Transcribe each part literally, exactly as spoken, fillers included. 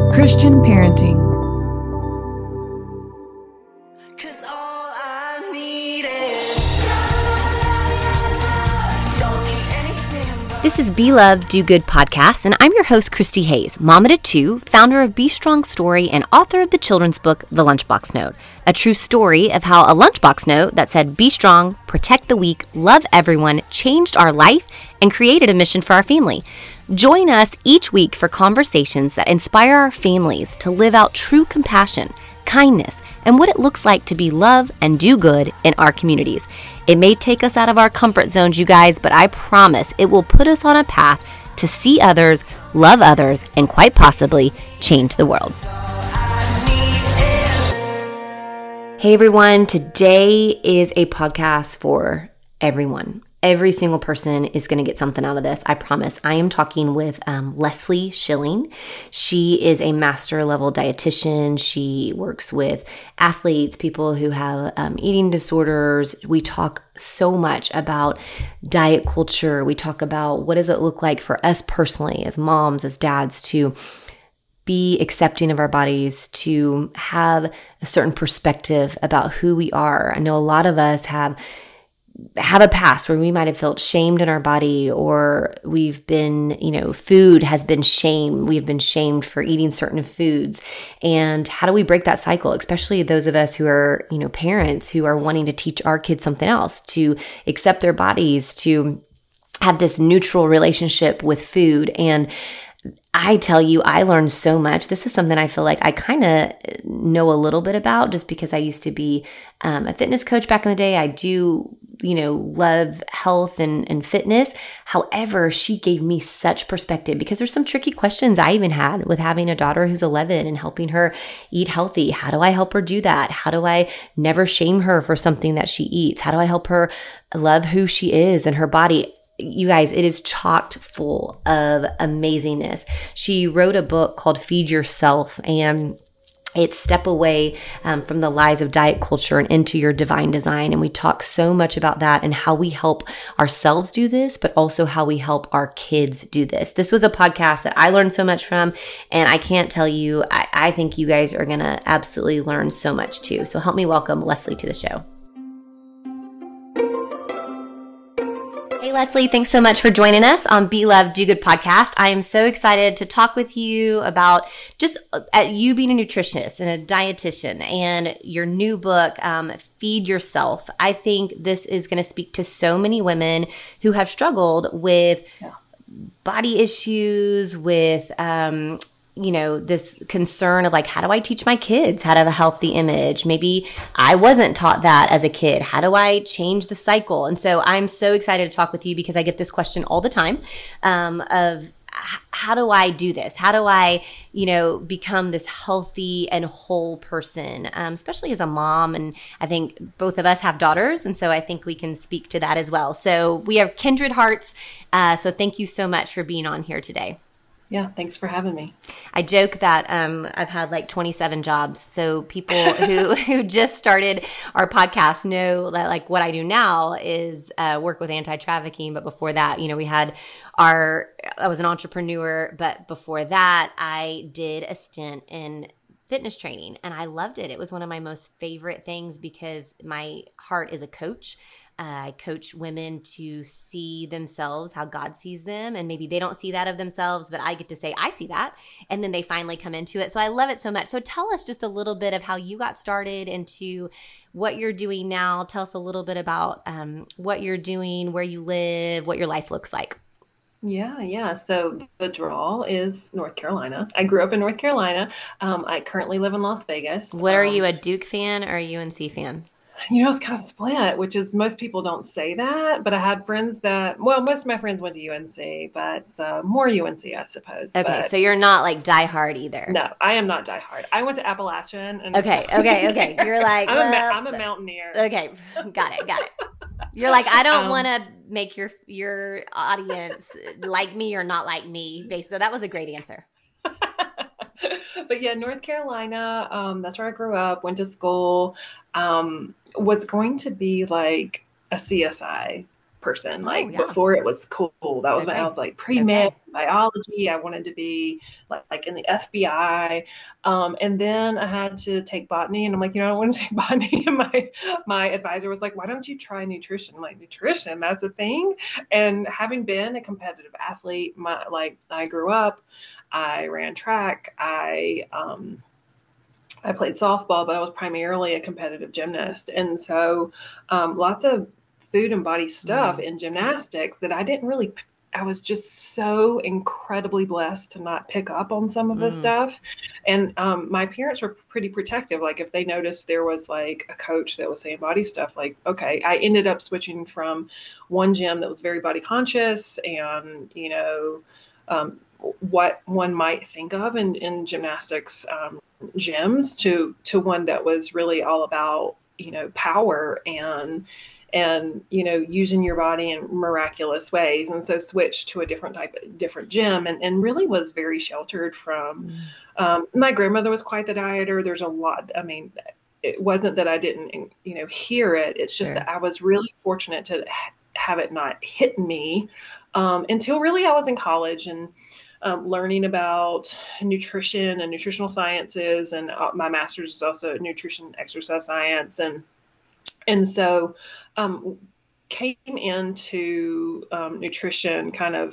Christian parenting. This is Be Love, Do Good podcast, and I'm your host, Christy Hayes, mom of two, founder of Be Strong Story, and author of the children's book, The Lunchbox Note, a true story of how a lunchbox note that said, be strong, protect the weak, love everyone, changed our life, and created a mission for our family. Join us each week for conversations that inspire our families to live out true compassion, kindness, and what it looks like to be love and do good in our communities. It may take us out of our comfort zones, you guys, but I promise it will put us on a path to see others, love others, and quite possibly change the world. Hey everyone, today is a podcast for everyone. Every single person is going to get something out of this, I promise. I am talking with um, Leslie Schilling. She is a master level dietitian. She works with athletes, people who have um, eating disorders. We talk so much about diet culture. We talk about what does it look like for us personally as moms, as dads, to be accepting of our bodies, to have a certain perspective about who we are. I know a lot of us have have a past where we might have felt shamed in our body, or we've been, you know, food has been shamed. We've been shamed for eating certain foods. And how do we break that cycle? Especially those of us who are, you know, parents who are wanting to teach our kids something else, to accept their bodies, to have this neutral relationship with food. And I tell you, I learned so much. This is something I feel like I kind of know a little bit about just because I used to be um, a fitness coach back in the day. I do, you know, love health and, and fitness. However, she gave me such perspective because there's some tricky questions I even had with having a daughter who's eleven and helping her eat healthy. How do I help her do that? How do I never shame her for something that she eats? How do I help her love who she is and her body? You guys, it is chocked full of amazingness. She wrote a book called Feed Yourself, and it's step away um, from the lies of diet culture and into your divine design. And we talk so much about that and how we help ourselves do this, but also how we help our kids do this. This was a podcast that I learned so much from, and I can't tell you, I, I think you guys are going to absolutely learn so much too. So help me welcome Leslie to the show. Hey, Leslie, thanks so much for joining us on Be Love, Do Good podcast. I am so excited to talk with you about just uh, you being a nutritionist and a dietitian and your new book, um, Feed Yourself. I think this is going to speak to so many women who have struggled with yeah. body issues, with um you know, this concern of like, how do I teach my kids how to have a healthy image? Maybe I wasn't taught that as a kid. How do I change the cycle? And so I'm so excited to talk with you because I get this question all the time um, of how do I do this? How do I, you know, become this healthy and whole person, um, especially as a mom? And I think both of us have daughters. And so I think we can speak to that as well. So we have kindred hearts. Uh, so thank you so much for being on here today. Yeah, thanks for having me. I joke that um, I've had like twenty-seven jobs. So people who, who just started our podcast know that like what I do now is uh, work with anti-trafficking. But before that, you know, we had our, I was an entrepreneur. But before that, I did a stint in fitness training and I loved it. It was one of my most favorite things because my heart is a coach. Uh, I coach women to see themselves how God sees them, and maybe they don't see that of themselves, but I get to say, I see that, and then they finally come into it. So I love it so much. So tell us just a little bit of how you got started into what you're doing now. Tell us a little bit about um, what you're doing, where you live, what your life looks like. Yeah, yeah. So the draw is North Carolina. I grew up in North Carolina. Um, I currently live in Las Vegas. What are um, you, a Duke fan or a U N C fan? You know, it's kind of split, which is most people don't say that, but I had friends that, well, most of my friends went to U N C, but uh, more U N C, I suppose. Okay, but so you're not like diehard either. No, I am not diehard. I went to Appalachian. And okay, okay, okay. You're like, I'm, well, a, I'm a mountaineer. Okay, got it, got it. You're like, I don't Um, want to make your your audience like me or not like me. So that was a great answer. But yeah, North Carolina, um, that's where I grew up, went to school, um, was going to be like a C S I person. Oh, Like yeah. before it was cool. That was when I Okay. was like pre-med Okay. biology. I wanted to be like, like in the F B I. Um, and then I had to take botany and I'm like, you know, I don't want to take botany. And my, my advisor was like, why don't you try nutrition? I'm like, nutrition, that's a thing. And having been a competitive athlete, my, like I grew up, I ran track. I, um, I played softball, but I was primarily a competitive gymnast. And so um, lots of food and body stuff Mm. in gymnastics that I didn't really, I was just so incredibly blessed to not pick up on some of the Mm. stuff. And um, my parents were pretty protective. Like if they noticed there was like a coach that was saying body stuff, like, okay, I ended up switching from one gym that was very body conscious and, you know, um, what one might think of in, in gymnastics um, gyms to to one that was really all about, you know, power and and you know, using your body in miraculous ways. And so switched to a different type of different gym and, and really was very sheltered from Mm. um, my grandmother was quite the dieter. There's a lot, I mean, it wasn't that I didn't, you know, hear it. It's just Sure. that I was really fortunate to ha- have it not hit me um, until really I was in college and um, learning about nutrition and nutritional sciences. And uh, my master's is also nutrition exercise science. And, and so um, came into um, nutrition kind of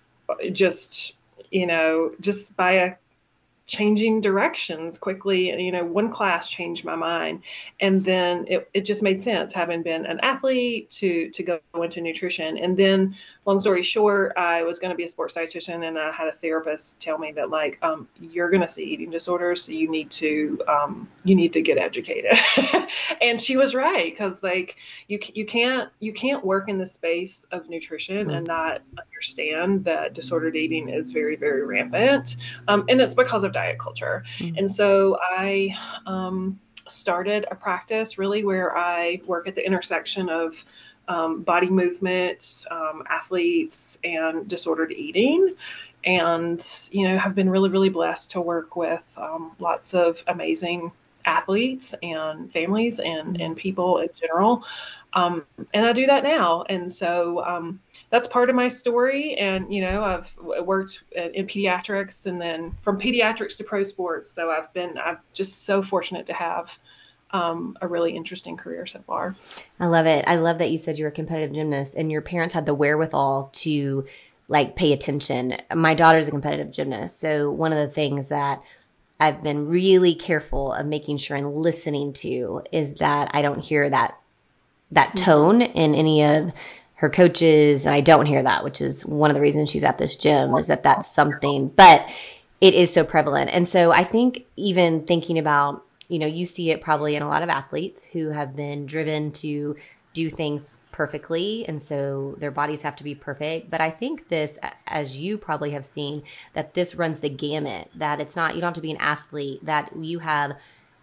just, you know, just by a changing directions quickly. You know, one class changed my mind. And then it, it just made sense having been an athlete to, to go into nutrition. And then long story short, I was going to be a sports dietitian and I had a therapist tell me that like, um, you're going to see eating disorders. So you need to, um, you need to get educated. And she was right. Cause like you, you can't, you can't work in the space of nutrition Mm. and not understand that disordered eating is very, very rampant. Um, and it's because of diet culture. Mm. And so I um, started a practice really where I work at the intersection of um, body movement, um, athletes, and disordered eating. And, you know, have been really, really blessed to work with um, lots of amazing athletes and families and, Mm. and people in general. Um, and I do that now. And so um, that's part of my story. And, you know, I've worked in pediatrics and then from pediatrics to pro sports. So I've been, I'm just so fortunate to have um, a really interesting career so far. I love it. I love that you said you were a competitive gymnast and your parents had the wherewithal to like pay attention. My daughter's a competitive gymnast. So one of the things that I've been really careful of making sure and listening to is that I don't hear that that tone in any of her coaches, and I don't hear that, which is one of the reasons she's at this gym, is that that's something, but it is so prevalent. And so I think even thinking about, you know, you see it probably in a lot of athletes who have been driven to do things perfectly, and so their bodies have to be perfect. But I think this, as you probably have seen, that this runs the gamut, that it's not, you don't have to be an athlete, that you have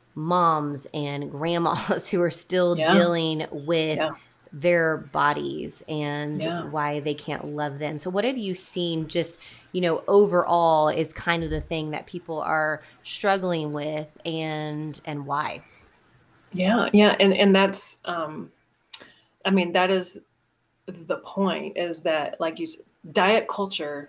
moms and grandmas who are still Yeah. dealing with Yeah. their bodies and Yeah. why they can't love them. So what have you seen just, you know, overall is kind of the thing that people are struggling with and and why? Yeah. Yeah. And, and that's, um, I mean, that is the point is that, like you said, diet culture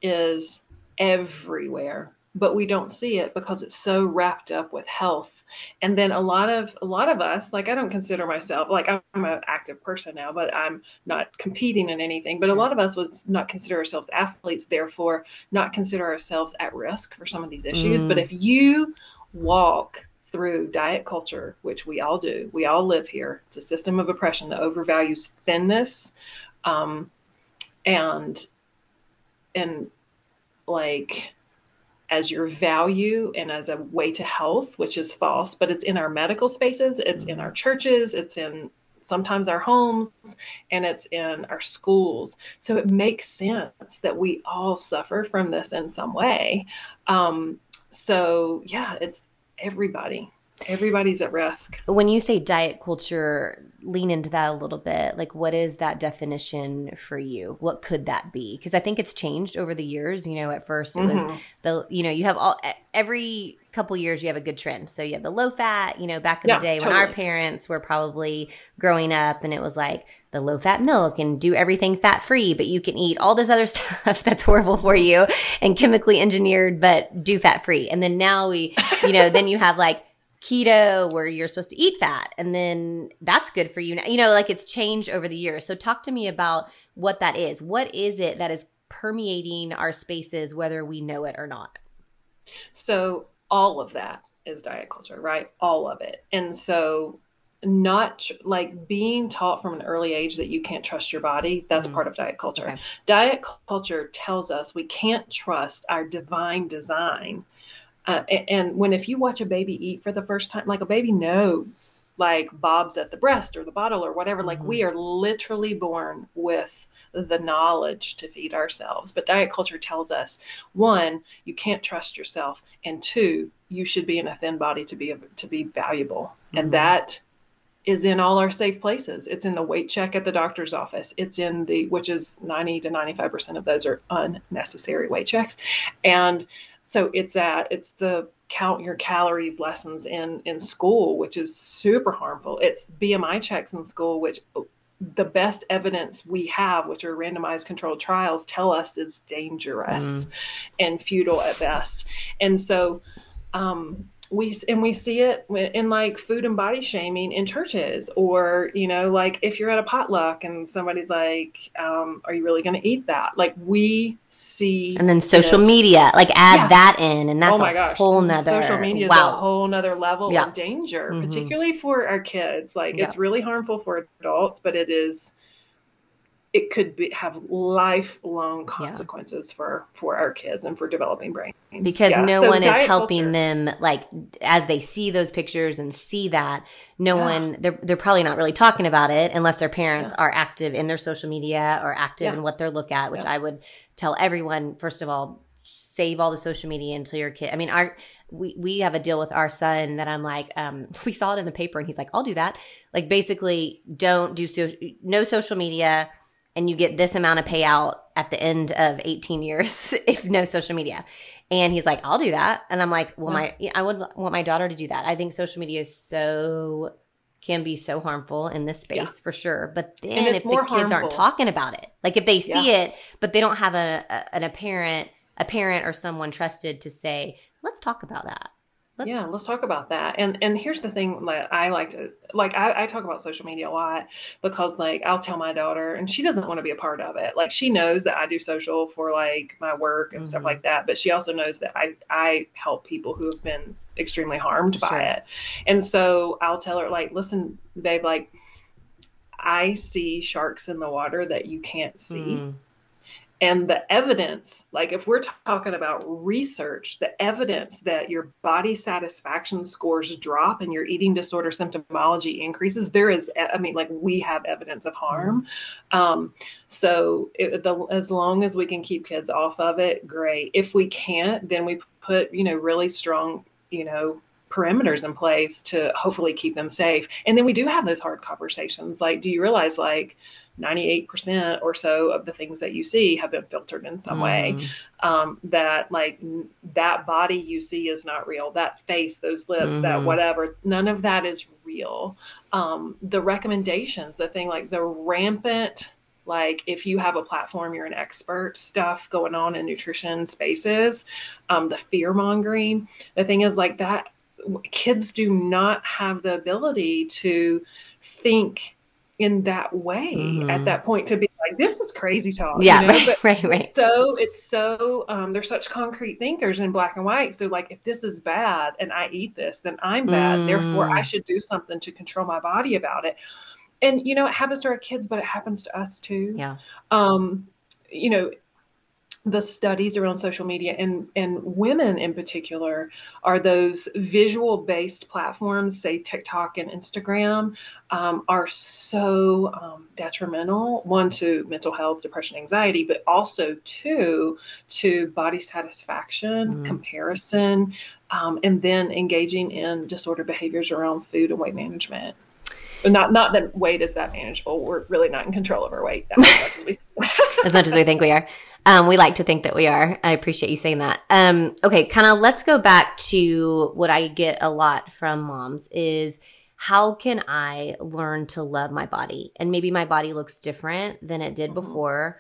is everywhere, but we don't see it because it's so wrapped up with health. And then a lot of a lot of us, like I don't consider myself like I'm an active person now, but I'm not competing in anything. But a Sure. lot of us would not consider ourselves athletes, therefore not consider ourselves at risk for some of these issues. But Mm. if you walk through diet culture, which we all do, we all live here. It's a system of oppression that overvalues thinness, um, and and like as your value and as a way to health, which is false, but it's in our medical spaces, it's in our Mm. churches, it's in sometimes our homes, and it's in our schools. So it makes sense that we all suffer from this in some way. Um, so yeah, it's everybody. Everybody's at risk. When you say diet culture, lean into that a little bit. Like, what is that definition for you? What could that be? Because I think it's changed over the years. You know, at first it Mm-hmm. was the, you know, you have all, every couple years you have a good trend. So you have the low fat, you know, back in Yeah, the day totally. when our parents were probably growing up, and it was like the low fat milk and do everything fat free, but you can eat all this other stuff that's horrible for you and chemically engineered, but do fat free. And then now we, you know, then you have like keto where you're supposed to eat fat, and then that's good for you. You know, like it's changed over the years. So talk to me about what that is. What is it that is permeating our spaces, whether we know it or not? So all of that is diet culture, right? All of it. And so not tr- like being taught from an early age that you can't trust your body, that's Mm. part of diet culture. Okay. Diet culture tells us we can't trust our divine design. Uh, a- and when if you watch a baby eat for the first time, like a baby knows, like Bob's at the breast or the bottle or whatever, like Mhm. we are literally born with the knowledge to feed ourselves. But diet culture tells us, one, you can't trust yourself, and two, you should be in a thin body to be to be valuable. Mhm. And that is in all our safe places. It's in the weight check at the doctor's office. It's in the, which is ninety to ninety-five percent of those are unnecessary weight checks. And so it's at, it's the count your calories lessons in, in school, which is super harmful. It's B M I checks in school, which the best evidence we have, which are randomized controlled trials, tell us is dangerous Mm. and futile at best. And so, um, we and we see it in like food and body shaming in churches, or you know, like if you're at a potluck and somebody's like, um, "Are you really going to eat that?" Like we see, And then social it. media, like add Yeah. that in, and that's Oh my a gosh, whole nother, social media is a wow. whole nother level Yeah. of danger, Mhm. particularly for our kids. Like Yeah. it's really harmful for adults, but it is. It could be, have lifelong consequences yeah. for, for our kids and for developing brains. Because yeah. no so one is helping culture. them, like, as they see those pictures and see that, no Yeah. one, they're, they're probably not really talking about it unless their parents Yeah. are active in their social media or active Yeah. in what they're look at, which Yeah. I would tell everyone, first of all, save all the social media until your kid. I mean, our we we have a deal with our son that I'm like, um, we saw it in the paper and he's like, I'll do that. Like basically don't do so, no social media, and you get this amount of payout at the end of eighteen years if no social media. And he's like, I'll do that. And I'm like, well, my I would want my daughter to do that. I think social media is so can be so harmful in this space yeah. for sure. But then if the kids harmful. aren't talking about it, like if they see yeah. it, but they don't have a, a an apparent a parent or someone trusted to say, let's talk about that. Let's, yeah, let's talk about that. And and here's the thing that I like to, like, I, I talk about social media a lot because, like, I'll tell my daughter, and she doesn't want to be a part of it. Like, she knows that I do social for, like, my work and mm-hmm. stuff like that. But she also knows that I, I help people who have been extremely harmed sure. by it. And so I'll tell her, like, listen, babe, like, I see sharks in the water that you can't see. Mm. And the evidence, like if we're talking about research, the evidence that your body satisfaction scores drop and your eating disorder symptomology increases, there is, I mean, like we have evidence of harm. Mm-hmm. Um, so it, the, as long as we can keep kids off of it, great. If we can't, then we put, you know, really strong, you know, perimeters in place to hopefully keep them safe. And then we do have those hard conversations. Like, do you realize like ninety-eight percent or so of the things that you see have been filtered in some mm. way, um, that like n- that body you see is not real. That face, those lips, mm-hmm. that whatever, none of that is real. Um, the recommendations, the thing like the rampant, like if you have a platform, you're an expert stuff going on in nutrition spaces, um, the fear mongering, the thing is like that, kids do not have the ability to think in that way mm-hmm. at that point to be like, this is crazy talk. Yeah, you know? right, but right, right. So it's so, um, they're such concrete thinkers in black and white. So like, if this is bad and I eat this, then I'm bad. Mm. Therefore I should do something to control my body about it. And, you know, it happens to our kids, but it happens to us too. Yeah. Um, you know, the studies around social media and, and women in particular are those visual based platforms, say TikTok and Instagram, um, are so um, detrimental, one, to mental health, depression, anxiety, but also two, to body satisfaction, mm. comparison, um, and then engaging in disordered behaviors around food and weight management. Not not that weight is that manageable. We're really not in control of our weight that much as, we as much as we think we are. Um, we like to think that we are. I appreciate you saying that. Um, okay, kind of let's go back to what I get a lot from moms is how can I learn to love my body? And maybe my body looks different than it did mm-hmm. before,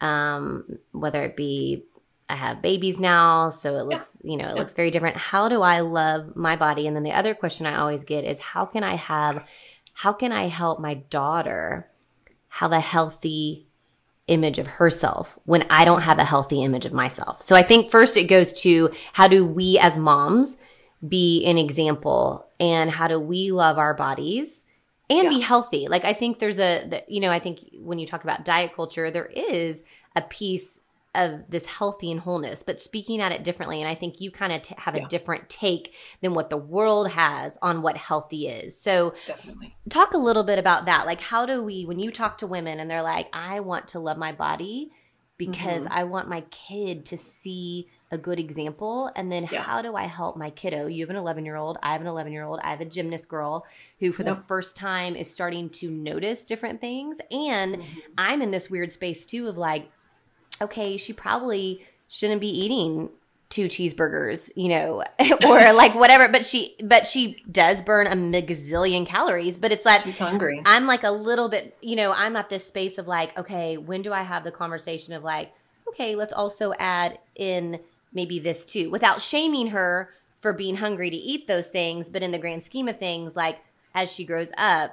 um, whether it be I have babies now, so it looks, yeah. you know, it yeah. looks very different. How do I love my body? And then the other question I always get is how can I have How can I help my daughter have a healthy image of herself when I don't have a healthy image of myself? So I think first it goes to how do we as moms be an example and how do we love our bodies and yeah. be healthy? Like I think there's a, you know, I think when you talk about diet culture, there is a piece of this healthy and wholeness, but speaking at it differently. And I think you kind of t- have a yeah. different take than what the world has on what healthy is. So definitely talk a little bit about that. Like how do we, when you talk to women and they're like, I want to love my body because mm-hmm. I want my kid to see a good example. And then yeah. how do I help my kiddo? You have an eleven year old. I have an eleven year old. I have a gymnast girl who for yep. the first time is starting to notice different things. And mm-hmm. I'm in this weird space too of like, okay, she probably shouldn't be eating two cheeseburgers, you know, or like whatever, but she, but she does burn a gazillion calories, but it's like, she's hungry. I'm like a little bit, you know, I'm at this space of like, okay, when do I have the conversation of like, okay, let's also add in maybe this too, without shaming her for being hungry to eat those things. But in the grand scheme of things, like as she grows up,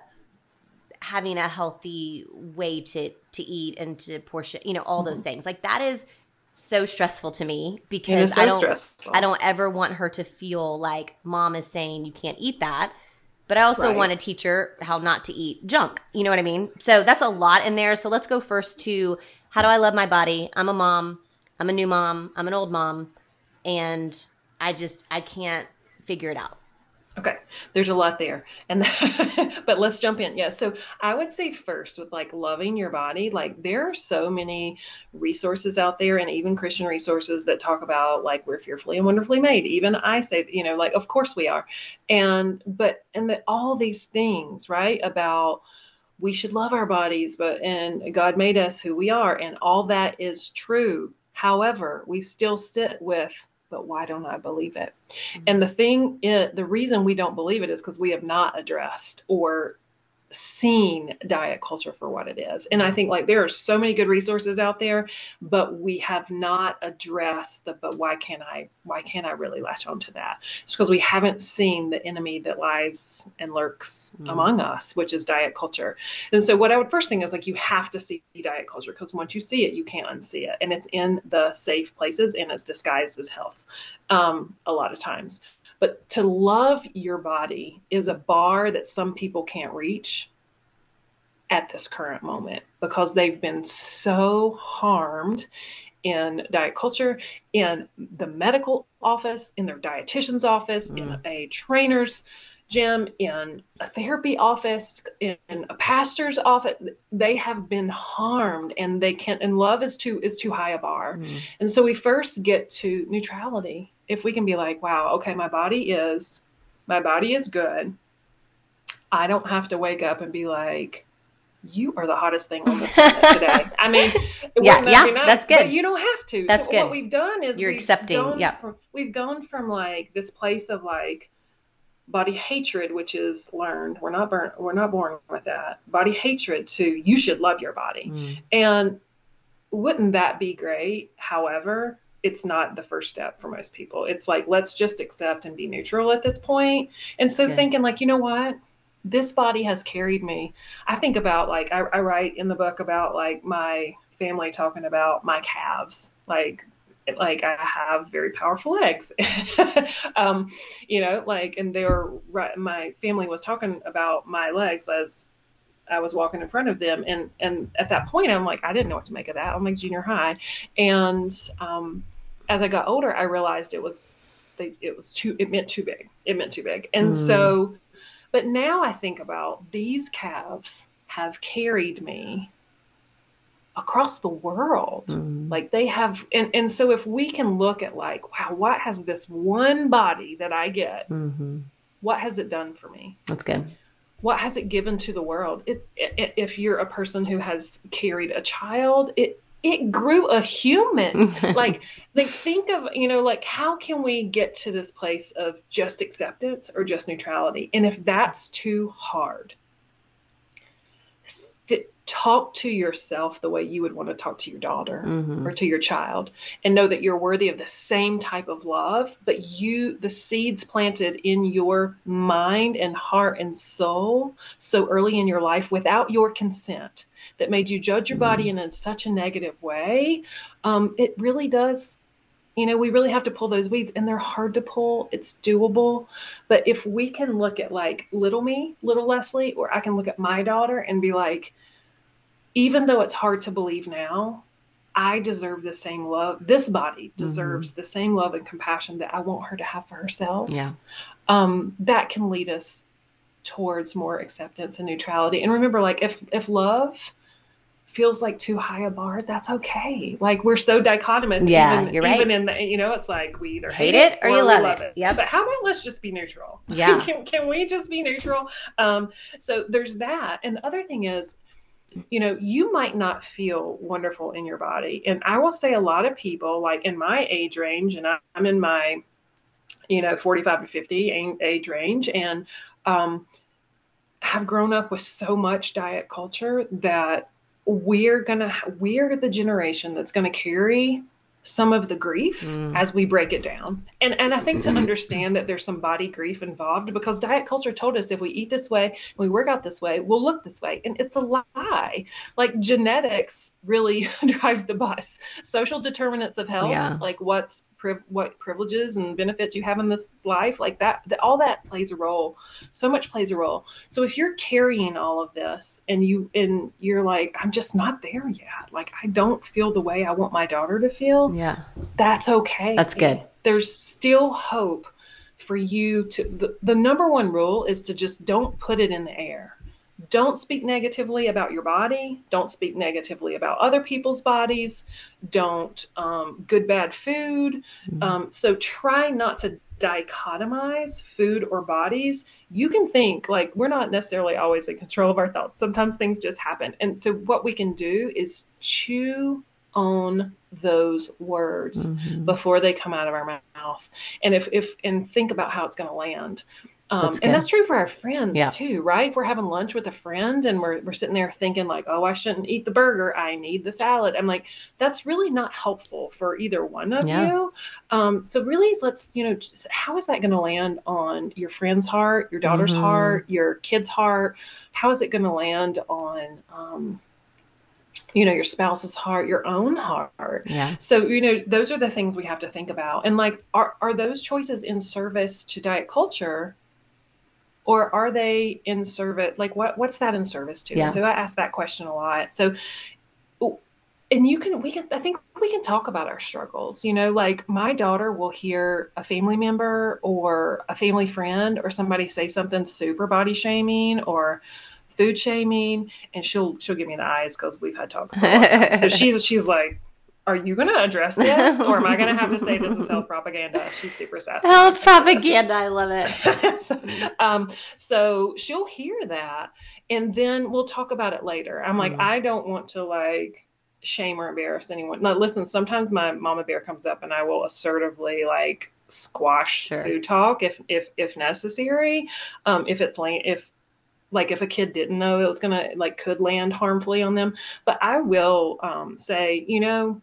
having a healthy way to, to eat and to portion, you know, all mm-hmm. those things like that is so stressful to me because so I don't, stressful. I don't ever want her to feel like mom is saying you can't eat that. But I also right. want to teach her how not to eat junk. You know what I mean? So that's a lot in there. So let's go first to how do I love my body? I'm a mom. I'm a new mom. I'm an old mom. And I just, I can't figure it out. Okay. There's a lot there. And, but let's jump in. Yeah. So I would say first with like loving your body, like there are so many resources out there and even Christian resources that talk about like we're fearfully and wonderfully made. Even I say, you know, like, of course we are. And, but, and that all these things, right, about we should love our bodies, but, and God made us who we are. And all that is true. However, we still sit with, but why don't I believe it? Mm-hmm. And the thing, it, the reason we don't believe it is because we have not addressed or seen diet culture for what it is. And I think like there are so many good resources out there, but we have not addressed the, but why can't I, why can't I really latch onto that? It's because we haven't seen the enemy that lies and lurks mm. among us, which is diet culture. And so what I would first think is like, you have to see diet culture because once you see it, you can't unsee it. And it's in the safe places and it's disguised as health um, a lot of times. But to love your body is a bar that some people can't reach at this current moment because they've been so harmed in diet culture, in the medical office, in their dietitian's office, mm. in a trainer's gym, in a therapy office, in a pastor's office. They have been harmed and they can't, and love is too, is too high a bar. Mm. And so we first get to neutrality. If we can be like, wow, okay, my body is, my body is good. I don't have to wake up and be like, you are the hottest thing on the planet today. I mean, yeah, yeah, nice, that's good. But you don't have to. That's so good. What we've done is you're we've accepting. Gone yeah, from, we've gone from like this place of like body hatred, which is learned. We're not born. We're not born with that body hatred. To you should love your body, mm. and wouldn't that be great? However, it's not the first step for most people. It's like, let's just accept and be neutral at this point. And so Good. Thinking like, you know what, this body has carried me. I think about like, I, I write in the book about like my family talking about my calves, like, like I have very powerful legs, um, you know, like, and they were right. My family was talking about my legs as I was walking in front of them. And, and at that point, I'm like, I didn't know what to make of that. I'm like junior high. And, um, as I got older, I realized it was, they, it was too, it meant too big. It meant too big. And mm. so, but now I think about these calves have carried me across the world. Mm. Like they have, and, and so if we can look at like, wow, what has this one body that I get, mm-hmm. what has it done for me? That's good. What has it given to the world? It, it, if you're a person who has carried a child, it, it grew a human. like, like think of, you know, like how can we get to this place of just acceptance or just neutrality? And if that's too hard, th- talk to yourself the way you would want to talk to your daughter mm-hmm. or to your child, and know that you're worthy of the same type of love, but you, the seeds planted in your mind and heart and soul so early in your life without your consent that made you judge your body in, in such a negative way. Um, it really does, you know, we really have to pull those weeds, and they're hard to pull. It's doable. But if we can look at like little me, little Leslie, or I can look at my daughter and be like, even though it's hard to believe now, I deserve the same love. This body deserves mm-hmm. the same love and compassion that I want her to have for herself. Yeah. Um, that can lead us towards more acceptance and neutrality. And remember, like if, if love feels like too high a bar, that's okay. Like we're so dichotomous. Yeah, even, you're right. Even in the, you know, it's like we either hate, hate it or, or you love, love it. it. Yeah. But how about let's just be neutral? Yeah. can, can we just be neutral? Um, so there's that. And the other thing is, you know, you might not feel wonderful in your body. And I will say a lot of people like in my age range, and I'm in my, you know, forty-five to fifty age range, and um, have grown up with so much diet culture that we're going to, we're the generation that's going to carry some of the grief mm. as we break it down. And and I think to understand that there's some body grief involved, because diet culture told us if we eat this way, we work out this way, we'll look this way. And it's a lie. Like genetics really drive the bus. Social determinants of health, yeah. like what's priv- what privileges and benefits you have in this life, like that, that, all that plays a role. So much plays a role. So if you're carrying all of this and you, and you're like, I'm just not there yet. Like, I don't feel the way I want my daughter to feel. Yeah. That's okay. That's good. There's still hope for you to, the, the number one rule is to just don't put it in the air. Don't speak negatively about your body. Don't speak negatively about other people's bodies. Don't, um, good, bad food. Mm-hmm. Um, so try not to dichotomize food or bodies. You can think like we're not necessarily always in control of our thoughts. Sometimes things just happen. And so what we can do is chew on those words mm-hmm. before they come out of our mouth. And if, if, and think about how it's going to land. Um, that's and that's true for our friends yeah. too, right? If we're having lunch with a friend and we're, we're sitting there thinking like, oh, I shouldn't eat the burger. I need the salad. I'm like, that's really not helpful for either one of yeah. you. Um, so really let's, you know, how is that going to land on your friend's heart, your daughter's mm-hmm. heart, your kid's heart? How is it going to land on, um, you know, your spouse's heart, your own heart. Yeah. So, you know, those are the things we have to think about. And like, are, are those choices in service to diet culture, or are they in service? Like what, what's that in service to? Yeah. And so I ask that question a lot. So, and you can, we can, I think we can talk about our struggles, you know, like my daughter will hear a family member or a family friend or somebody say something super body shaming or food shaming, and she'll she'll give me the eyes because we've had talks for a long time. So she's she's like, are you going to address this, or am I going to have to say this is health propaganda? She's super sassy. Health propaganda, I love it. so, um, so she'll hear that, and then we'll talk about it later. I'm like, mm. I don't want to like shame or embarrass anyone. Now, listen, sometimes my mama bear comes up, and I will assertively like squash sure. food talk if if if necessary. Um, if it's like if like if a kid didn't know it was going to like could land harmfully on them. But I will um, say, you know,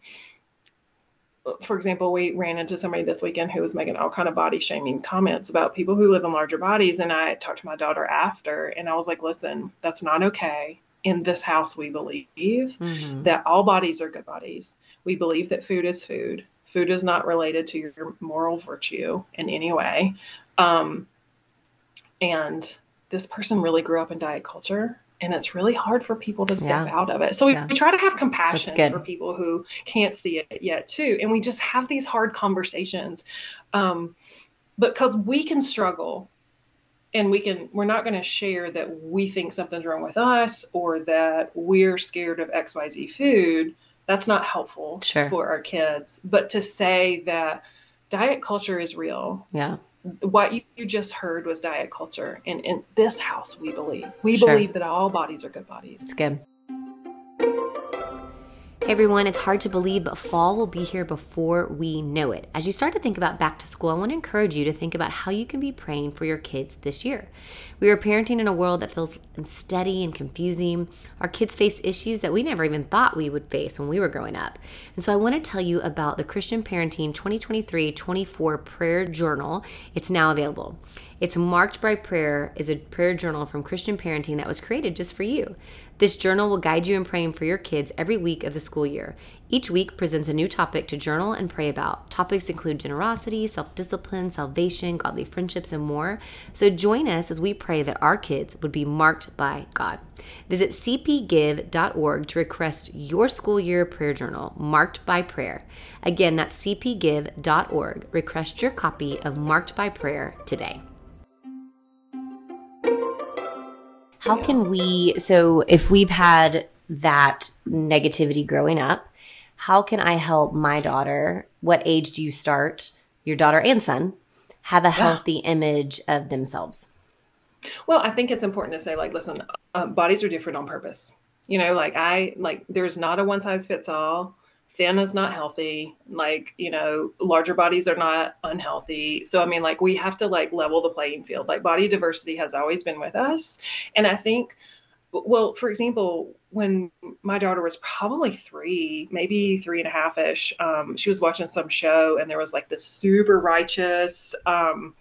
for example, we ran into somebody this weekend who was making all kind of body shaming comments about people who live in larger bodies. And I talked to my daughter after, and I was like, listen, that's not okay. In this house, we believe mm-hmm. that all bodies are good bodies. We believe that food is food. Food is not related to your moral virtue in any way. Um, and this person really grew up in diet culture, and it's really hard for people to step yeah. out of it. So we, yeah. we try to have compassion for people who can't see it yet too. And we just have these hard conversations um, because we can struggle and we can, we're not going to share that we think something's wrong with us or that we're scared of X Y Z food. That's not helpful Sure. for our kids. But to say that diet culture is real. Yeah. What you, you just heard was diet culture. And in this house, we believe, we Sure. believe that all bodies are good bodies. It's good. Hey everyone, it's hard to believe, but fall will be here before we know it. As you start to think about back to school, I want to encourage you to think about how you can be praying for your kids this year. We are parenting in a world that feels unsteady and confusing. Our kids face issues that we never even thought we would face when we were growing up. And so I want to tell you about the Christian Parenting twenty twenty-three twenty-four Prayer Journal. It's now available. It's Marked by Prayer is a prayer journal from Christian Parenting that was created just for you. This journal will guide you in praying for your kids every week of the school year. Each week presents a new topic to journal and pray about. Topics include generosity, self-discipline, salvation, godly friendships, and more. So join us as we pray that our kids would be marked by God. Visit c p give dot org to request your school year prayer journal, Marked by Prayer. Again, that's c p give dot org. Request your copy of Marked by Prayer today. How can we, so if we've had that negativity growing up, how can I help my daughter? What age do you start, your daughter and son, have a healthy yeah. image of themselves? Well, I think it's important to say, like, listen, uh, bodies are different on purpose. You know, like I, like there's not a one size fits all. Thin is not healthy. Like, you know, larger bodies are not unhealthy. So, I mean, like we have to like level the playing field. Like body diversity has always been with us. And I think, well, for example, when my daughter was probably three, maybe three and a half ish, um, she was watching some show and there was like this super righteous, um,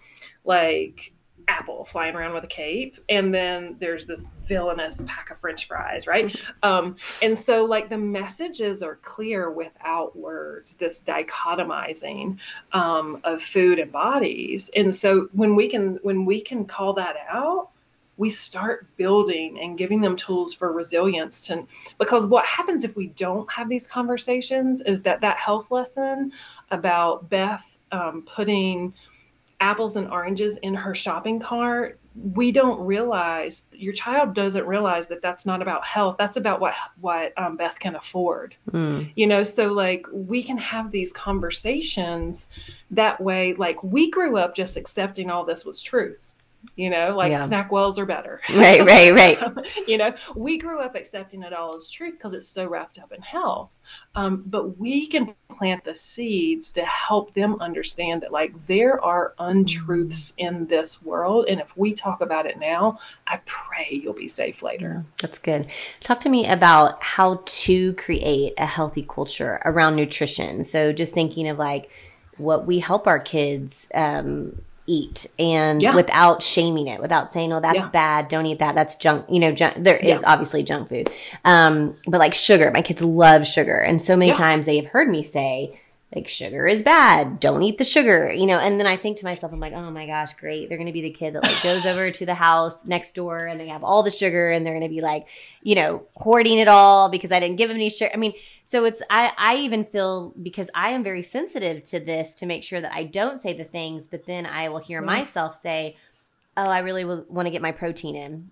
like apple flying around with a cape. And then there's this villainous pack of French fries, right? Um, and so like the messages are clear without words, this dichotomizing um, of food and bodies. And so when we can, when we can call that out, we start building and giving them tools for resilience to, because what happens if we don't have these conversations is that that health lesson about Beth um, putting apples and oranges in her shopping cart, we don't realize, your child doesn't realize that that's not about health. That's about what, what um, Beth can afford, mm. you know? So like we can have these conversations that way. Like we grew up just accepting all this was truth. You know, like yeah. SnackWells are better. Right, right, right. You know, we grew up accepting it all as truth because it's so wrapped up in health. Um, but we can plant the seeds to help them understand that like there are untruths in this world. And if we talk about it now, I pray you'll be safe later. That's good. Talk to me about how to create a healthy culture around nutrition. So just thinking of like what we help our kids um eat and yeah. without shaming it, without saying, oh, that's yeah. bad. Don't eat that. That's junk. You know, junk, there is yeah. obviously junk food. Um, but like sugar, my kids love sugar. And so many yeah. times they have heard me say like, sugar is bad. Don't eat the sugar, you know? And then I think to myself, I'm like, oh my gosh, great. They're going to be the kid that like goes over to the house next door and they have all the sugar and they're going to be like, you know, hoarding it all because I didn't give them any sugar. I mean, so it's, I, I even feel, because I am very sensitive to this, to make sure that I don't say the things, but then I will hear mm. myself say, oh, I really will want to get my protein in.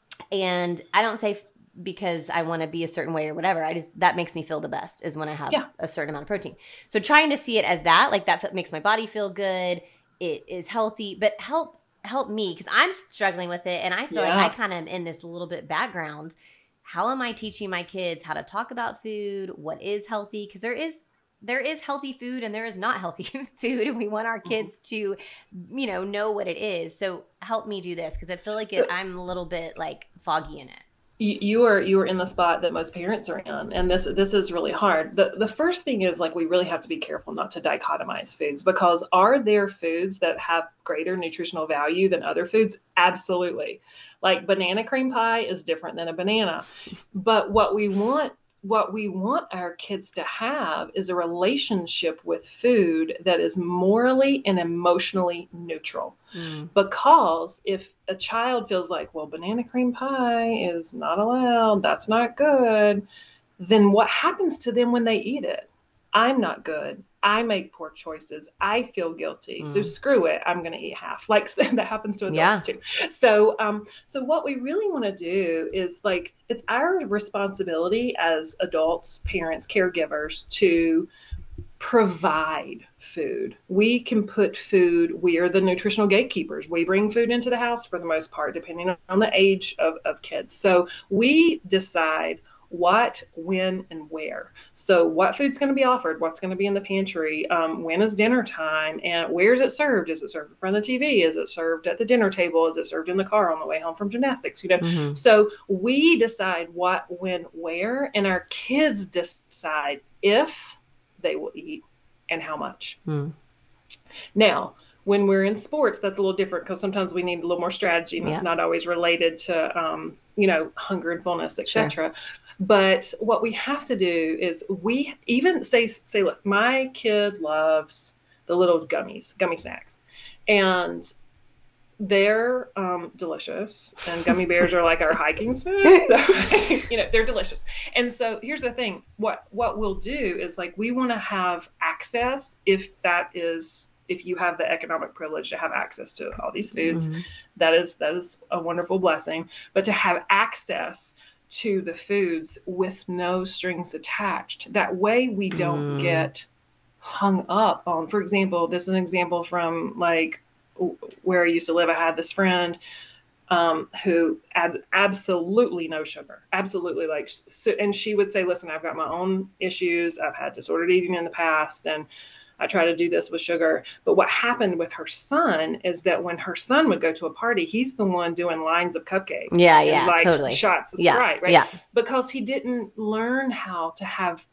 And I don't say because I want to be a certain way or whatever. I just, that makes me feel the best is when I have yeah. a certain amount of protein. So trying to see it as that, like that makes my body feel good. It is healthy, but help, help me. Cause I'm struggling with it. And I feel yeah. like I kind of am in this little bit background. How am I teaching my kids how to talk about food? What is healthy? Cause there is, there is healthy food and there is not healthy food. And we want our kids to, you know, know what it is. So help me do this. Cause I feel like so, it, I'm a little bit like foggy in it. You are you are in the spot that most parents are in, and this this is really hard. The the first thing is like we really have to be careful not to dichotomize foods, because are there foods that have greater nutritional value than other foods? Absolutely. Like banana cream pie is different than a banana. But what we want what we want our kids to have is a relationship with food that is morally and emotionally neutral. Mm. Because if a child feels like, well, banana cream pie is not allowed, that's not good, then what happens to them when they eat it? I'm not good. I make poor choices. I feel guilty. Mm. So screw it. I'm going to eat half. Like that happens to adults yeah. too. So, um, so what we really want to do is like, it's our responsibility as adults, parents, caregivers to provide food. We can put food, we are the nutritional gatekeepers. We bring food into the house for the most part, depending on the age of, of kids. So we decide what, when, and where. So what food's going to be offered, what's going to be in the pantry, um, when is dinner time, and where is it served? Is it served in front of the T V? Is it served at the dinner table? Is it served in the car on the way home from gymnastics? You know, mm-hmm. So we decide what, when, where, and our kids decide if they will eat and how much. Mm. Now, when we're in sports, that's a little different because sometimes we need a little more strategy, and yeah. it's not always related to, um, you know, hunger and fullness, et cetera. Sure. But what we have to do is we even say, say, look, my kid loves the little gummies, gummy snacks, and they're um, delicious, and gummy bears are like our hiking snacks. So, you know, they're delicious. And so here's the thing, what, what we'll do is like, we want to have access if that is, if you have the economic privilege to have access to all these foods, mm-hmm. that is, that is a wonderful blessing, but to have access to the foods with no strings attached. That way we don't mm. get hung up on, for example, this is an example from like where I used to live. I had this friend um, who had absolutely no sugar, absolutely like, so, and she would say, listen, I've got my own issues. I've had disordered eating in the past, and I try to do this with sugar. But what happened with her son is that when her son would go to a party, he's the one doing lines of cupcakes. Yeah, yeah, like totally. Shots of yeah, Sprite, right? Yeah. Because he didn't learn how to have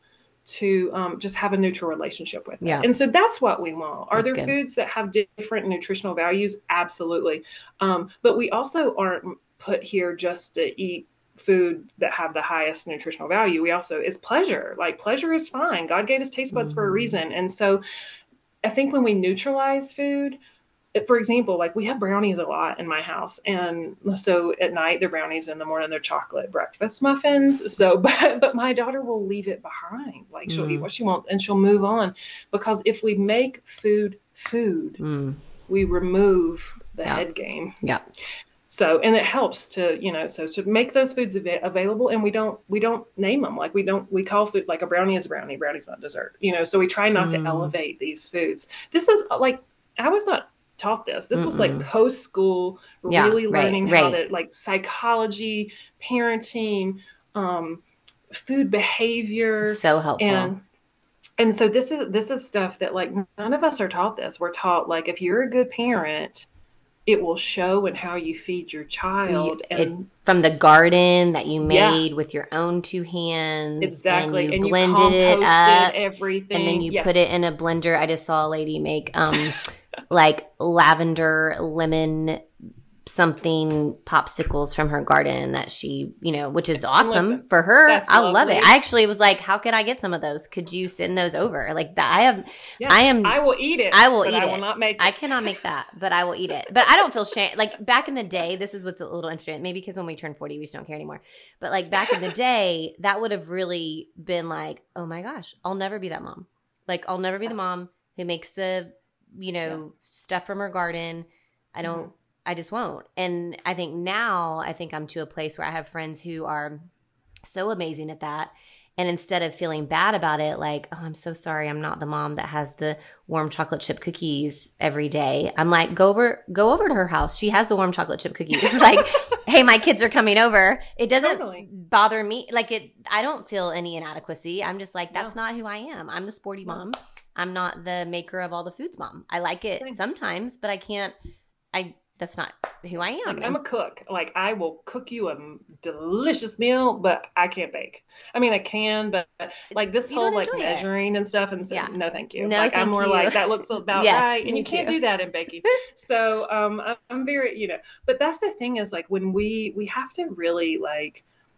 to um, just have a neutral relationship with it. Yeah. And so that's what we want. Are That's there good. foods that have different nutritional values? Absolutely. Um, but we also aren't put here just to eat food that have the highest nutritional value. We also, it's pleasure. Like pleasure is fine. God gave us taste buds mm-hmm. for a reason. And so I think when we neutralize food, for example, like we have brownies a lot in my house. And so at night they're brownies, in the morning they're chocolate breakfast muffins. So, but, but my daughter will leave it behind. Like she'll mm. eat what she wants and she'll move on, because if we make food, food, mm. we remove the yeah. head game. Yeah. So, and it helps to, you know, so to make those foods av- available, and we don't, we don't name them. Like we don't, we call food, like a brownie is a brownie, brownie's not dessert, you know, so we try not mm. to elevate these foods. This is like, I was not taught this. This Mm-mm. was like post school, yeah, really right, learning right. how to like psychology, parenting, um, food behavior. So helpful. And, and so this is, this is stuff that like none of us are taught this. We're taught like, if you're a good parent, it will show in how you feed your child. You, and it, from the garden that you made yeah. with your own two hands. Exactly. And you and blended you it up. Everything. And then you yes. put it in a blender. I just saw a lady make um like lavender lemon something popsicles from her garden that she, you know, which is awesome Listen, for her. I lovely. love it. I actually was like, how could I get some of those? Could you send those over? Like that. I have, yeah, I am, I will eat it. I will eat I it. I will not make it. I cannot make that, but I will eat it. But I don't feel shame. Like back in the day, this is what's a little interesting. Maybe because when we turn forty, we just don't care anymore. But like back in the day, that would have really been like, oh my gosh, I'll never be that mom. Like I'll never be the mom who makes the, you know, yeah. stuff from her garden. I don't, mm-hmm. I just won't. And I think now, I think I'm to a place where I have friends who are so amazing at that. And instead of feeling bad about it, like, oh, I'm so sorry, I'm not the mom that has the warm chocolate chip cookies every day. I'm like, go over, go over to her house. She has the warm chocolate chip cookies. It's like, hey, my kids are coming over. It doesn't totally. bother me. Like it, I don't feel any inadequacy. I'm just like, that's no. not who I am. I'm the sporty no. mom. I'm not the maker of all the foods mom. I like it Same. sometimes, but I can't, I, that's not who I am. Like, I'm a cook. Like I will cook you a delicious meal, but I can't bake. I mean, I can, but like this you whole like measuring it. and stuff and so, yeah. no, thank you. No, like thank I'm more you. like that looks about yes, right. And you too. can't do that in baking. So um, I'm very, you know, but that's the thing is like when we, we have to really like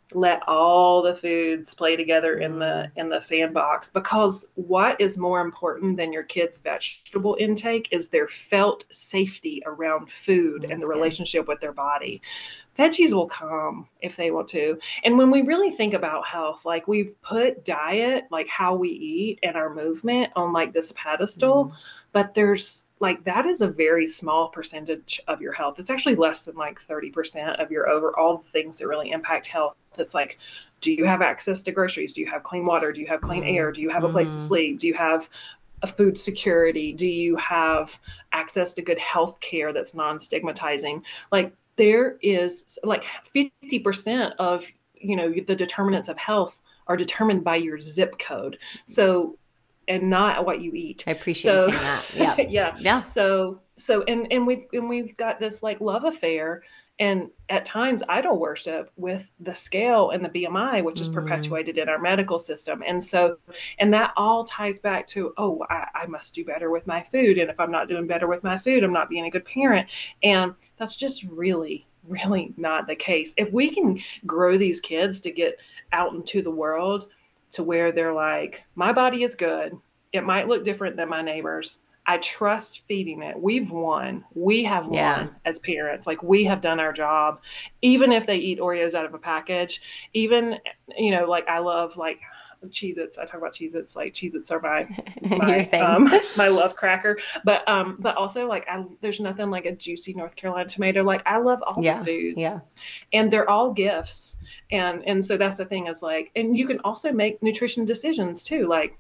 let all the foods play together in the in the sandbox, because what is more important than your kids' vegetable intake is their felt safety around food That's and the good. relationship with their body. Veggies will come if they want to. And when we really think about health, like we've put diet, like how we eat and our movement on like this pedestal, mm. but there's like that is a very small percentage of your health. It's actually less than like thirty percent of your overall things that really impact health. It's like, do you have access to groceries? Do you have clean water? Do you have clean mm. air? Do you have a place mm. to sleep? Do you have a food security? Do you have access to good health care that's non-stigmatizing? Like there is like fifty percent of, you know, the determinants of health are determined by your zip code. So, and not what you eat. I appreciate so, you saying that. Yeah. yeah. Yeah. So, so, and, and we've, and we've got this like love affair. And at times idol worship with the scale and the B M I, which is mm-hmm. perpetuated in our medical system. And so, and that all ties back to, oh, I, I must do better with my food. And if I'm not doing better with my food, I'm not being a good parent. And that's just really, really not the case. If we can grow these kids to get out into the world to where they're like, my body is good. It might look different than my neighbor's. I trust feeding it. We've won. We have won yeah. as parents. Like we have done our job. Even if they eat Oreos out of a package, even, you know, like I love like Cheez-Its. I talk about Cheez-Its, like Cheez-Its are my, my, um, my love cracker. But, um, but also like I, there's nothing like a juicy North Carolina tomato. Like I love all yeah. the foods yeah. and they're all gifts. And, and so that's the thing is like, and you can also make nutrition decisions too. Like,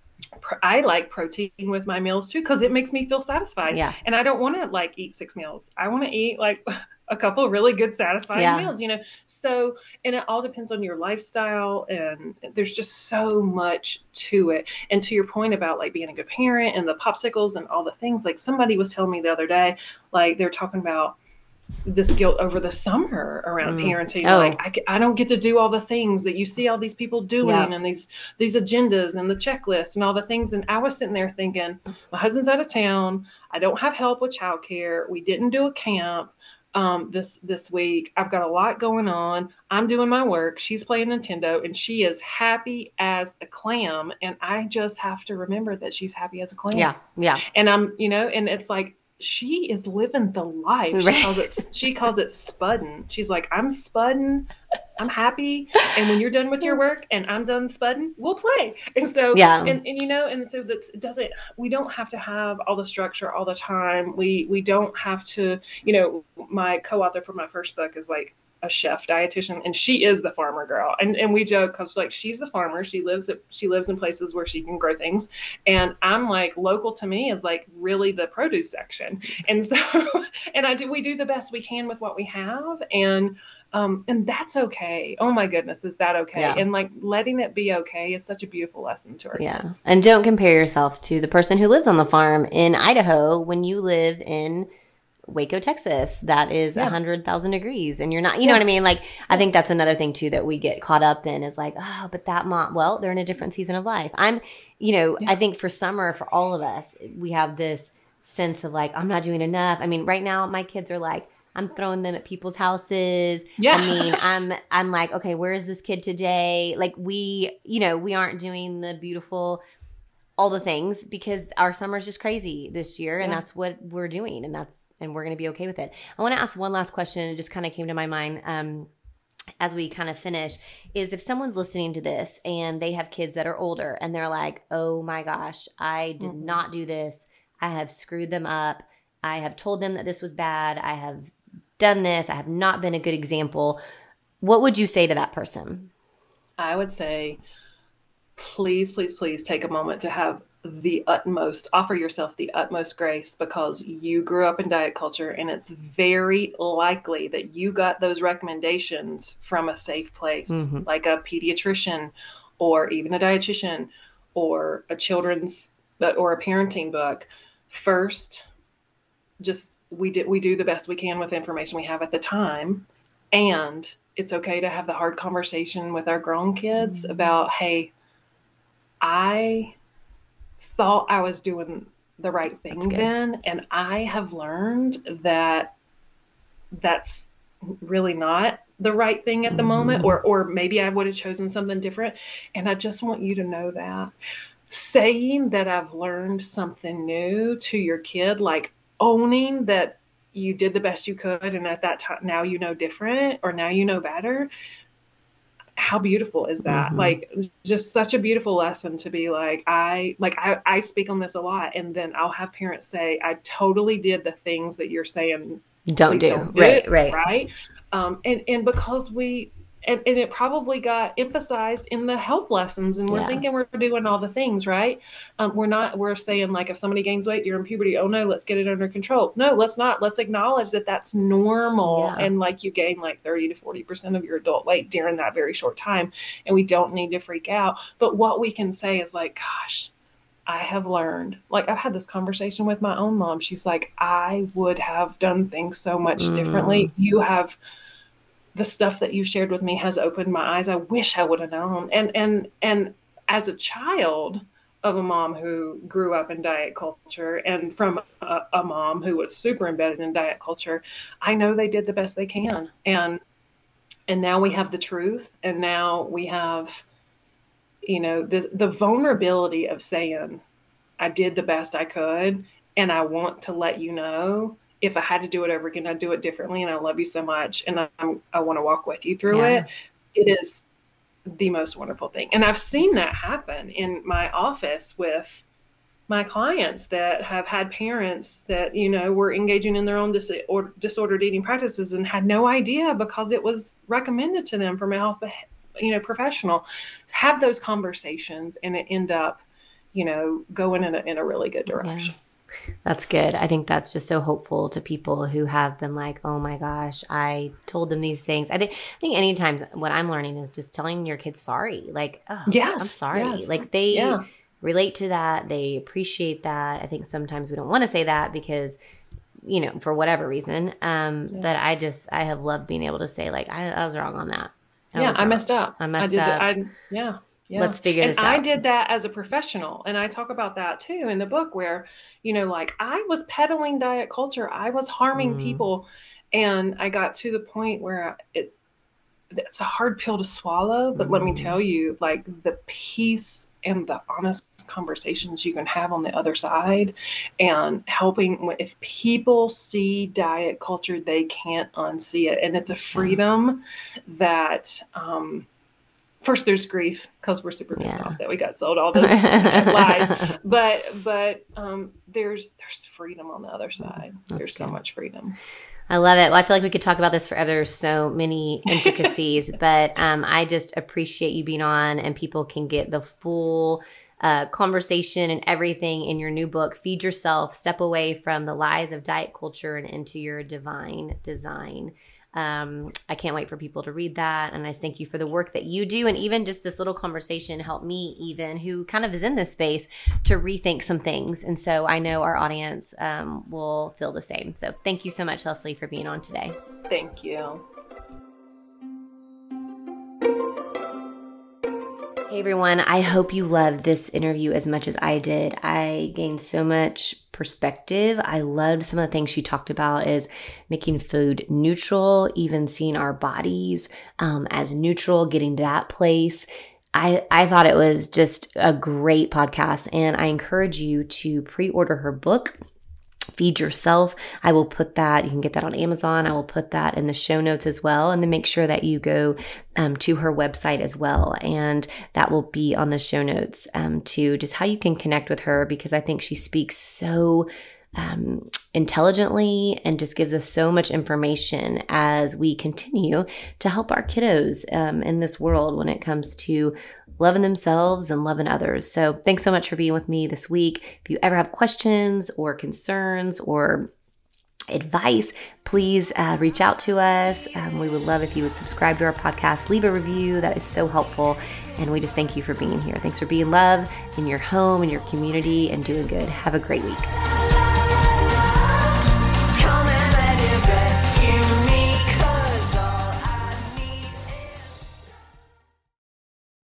I like protein with my meals too, because it makes me feel satisfied. Yeah. And I don't want to like eat six meals. I want to eat like a couple of really good, satisfying yeah. meals, you know? So, and it all depends on your lifestyle, and there's just so much to it. And to your point about like being a good parent and the popsicles and all the things, like somebody was telling me the other day, like they're talking about this guilt over the summer around mm. parenting. Oh. Like I, I don't get to do all the things that you see all these people doing yeah. and these, these agendas and the checklist and all the things. And I was sitting there thinking, my husband's out of town. I don't have help with childcare. We didn't do a camp um, this, this week. I've got a lot going on. I'm doing my work. She's playing Nintendo and she is happy as a clam. And I just have to remember that she's happy as a clam. Yeah. Yeah. And I'm, you know, and it's like, she is living the life. She right. calls it, she calls it spudding. She's like, I'm spudding. I'm happy. And when you're done with your work and I'm done spudding, we'll play. And so, yeah. and, and, you know, and so that doesn't, we don't have to have all the structure all the time. We, we don't have to, you know, my co-author for my first book is like a chef dietitian, and she is the farmer girl. And and we joke because like she's the farmer. She lives at, she lives in places where she can grow things. And I'm like, local to me is like really the produce section. And so, and I do, we do the best we can with what we have. And, um, and that's okay. Oh my goodness. Is that okay? Yeah. And like letting it be okay is such a beautiful lesson to our yeah. kids. And don't compare yourself to the person who lives on the farm in Idaho when you live in Waco, Texas, that is a yeah. hundred thousand degrees, and you're not, you yeah. know what I mean? Like, I think that's another thing too that we get caught up in is like, oh, but that mom, well, they're in a different season of life. I'm, you know, yeah. I think for summer, for all of us, we have this sense of like, I'm not doing enough. I mean, right now, my kids are like, I'm throwing them at people's houses. Yeah. I mean, I'm, I'm like, okay, where is this kid today? Like, we, you know, we aren't doing the beautiful all the things because our summer's just crazy this year, and yeah. that's what we're doing, and that's and we're going to be okay with it. I want to ask one last question. It just kind of came to my mind um, as we kind of finish, is if someone's listening to this and they have kids that are older and they're like, oh my gosh, I did mm-hmm. not do this. I have screwed them up. I have told them that this was bad. I have done this. I have not been a good example. What would you say to that person? I would say, please, please, please take a moment to have the utmost, offer yourself the utmost grace, because you grew up in diet culture and it's very likely that you got those recommendations from a safe place, mm-hmm. like a pediatrician or even a dietitian or a children's or a parenting book. First, just we did we do the best we can with the information we have at the time. And it's okay to have the hard conversation with our grown kids mm-hmm. about, hey, I thought I was doing the right thing then, and I have learned that that's really not the right thing at the moment, or or maybe I would have chosen something different. And I just want you to know that saying that I've learned something new to your kid, like owning that you did the best you could, and at that time now you know different, or now you know better. How beautiful is that? Mm-hmm. Like, just such a beautiful lesson to be like, I like I, I speak on this a lot, and then I'll have parents say, I totally did the things that you're saying don't do. Don't do right, it, right, right. Um, and and because we. And, and it probably got emphasized in the health lessons, and we're yeah. thinking we're doing all the things right. Um, we're not. We're saying, like, if somebody gains weight during puberty, oh no, let's get it under control. No, let's not. Let's acknowledge that that's normal, yeah. and like you gain like thirty to forty percent of your adult weight during that very short time, and we don't need to freak out. But what we can say is like, gosh, I have learned. Like, I've had this conversation with my own mom. She's like, I would have done things so much mm. differently. You have. The stuff that you shared with me has opened my eyes. I wish I would have known. And, and, and as a child of a mom who grew up in diet culture, and from a, a mom who was super embedded in diet culture, I know they did the best they can. And, and now we have the truth. And now we have, you know, the, the vulnerability of saying, I did the best I could, and I want to let you know, if I had to do it over again, I'd do it differently. And I love you so much. And I, I want to walk with you through yeah. it. It is the most wonderful thing. And I've seen that happen in my office with my clients that have had parents that, you know, were engaging in their own dis- or disordered eating practices and had no idea because it was recommended to them from a health, you know, professional. Have those conversations and it end up, you know, going in a, in a really good direction. Yeah. That's good. I think that's just so hopeful to people who have been like, oh my gosh, I told them these things. I think I think anytime what I'm learning is just telling your kids sorry. Like, oh, yes, I'm sorry. Yes. Like they yeah. relate to that. They appreciate that. I think sometimes we don't want to say that because, you know, for whatever reason. Um, yeah. But I just, I have loved being able to say like, I, I was wrong on that. I yeah, I messed up. I messed I did up. I, yeah. Yeah. Let's figure and this out. I did that as a professional. And I talk about that too in the book where, you know, like I was peddling diet culture. I was harming mm. people. And I got to the point where it, it's a hard pill to swallow. But mm. let me tell you, like the peace and the honest conversations you can have on the other side and helping, if people see diet culture, they can't unsee it. And it's a freedom mm. that, um, first, there's grief because we're super pissed yeah. off that we got sold all those lies. But but um, there's there's freedom on the other side. That's there's good. So much freedom. I love it. Well, I feel like we could talk about this forever. There's so many intricacies, but um, I just appreciate you being on, and people can get the full uh, conversation and everything in your new book, Feed Yourself, Step Away from the Lies of Diet Culture and Into Your Divine Design. Um, I can't wait for people to read that. And I just thank you for the work that you do. And even just this little conversation helped me, even who kind of is in this space, to rethink some things. And so I know our audience um, will feel the same. So thank you so much, Leslie, for being on today. Thank you. Hey everyone, I hope you loved this interview as much as I did. I gained so much perspective. I loved some of the things she talked about is making food neutral, even seeing our bodies um, as neutral, getting to that place. I, I thought it was just a great podcast, and I encourage you to pre-order her book, Feed Yourself. I will put that, you can get that on Amazon. I will put that in the show notes as well. And then make sure that you go um, to her website as well. And that will be on the show notes um, too, just how you can connect with her, because I think she speaks so um, intelligently and just gives us so much information as we continue to help our kiddos um, in this world when it comes to loving themselves and loving others. So thanks so much for being with me this week. If you ever have questions or concerns or advice, please uh, reach out to us. Um, we would love if you would subscribe to our podcast, leave a review. That is so helpful. And we just thank you for being here. Thanks for being love in your home, in your community, and doing good. Have a great week.